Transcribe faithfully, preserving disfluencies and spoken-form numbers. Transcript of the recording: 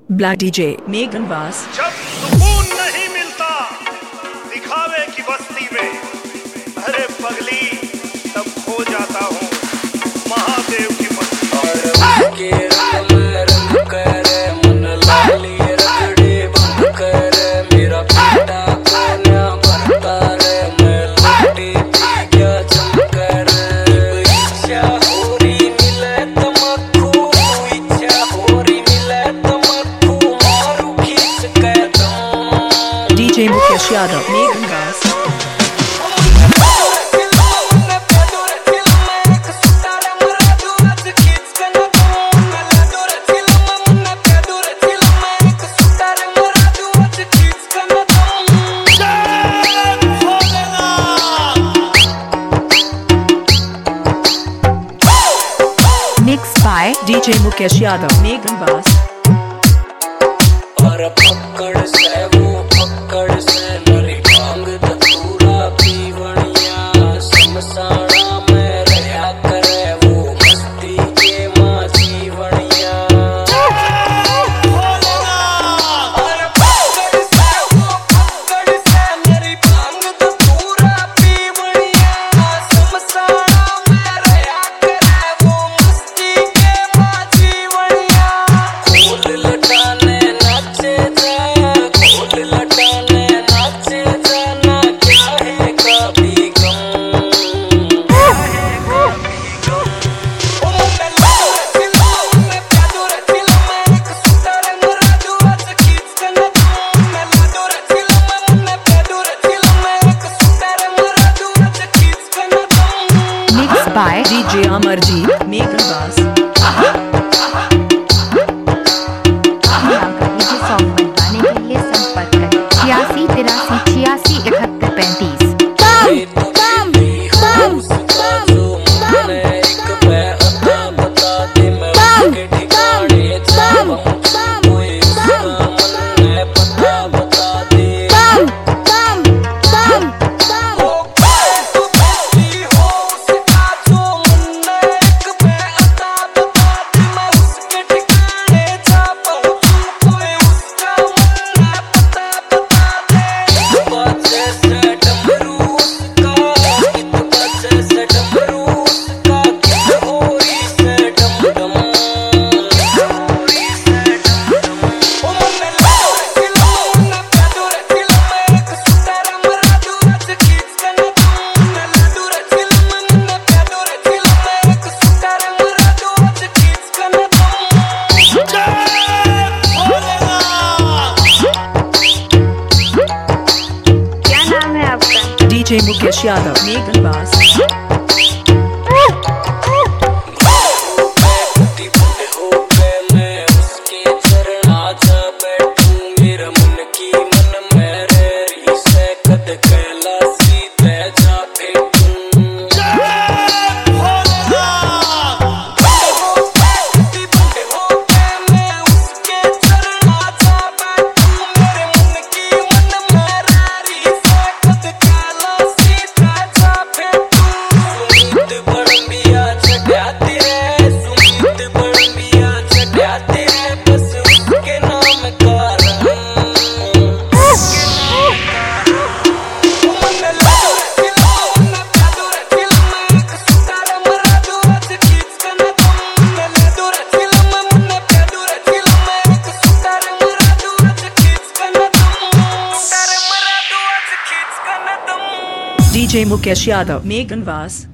Black DJ मेघन वास। जब सुकून नहीं मिलता दिखावे की बस्ती में, अरे पगली तब खो जाता हूँ महादेव की बस्ती में। DJ Mukesh Yadav Meghanwas. Mix by DJ Mukesh Yadav Meghanwas. और पकड़ से वो पकड़ से नरी भांग धतूरा पीवनिया समसाना में रहा करे वो मस्ती के माँ जीवनिया। और पकड़ से वो पकड़ से नरी भांग धतूरा पीवनिया समसाना में रहा करे वो मस्ती के माँ जीवनिया। खोल लटाने नाचे जा खोल लटाने नाचे जाना क्या है कभी गम। Mix by DJ Amarjeet Meghanwas. Song बनवाने के लिए संपर्क करें छियासी तिरासी छियासी इकहत्तर पैंतीस। डीजे मुकेश यादव मेघन वास। डीजे मुकेश यादव मेघन वास।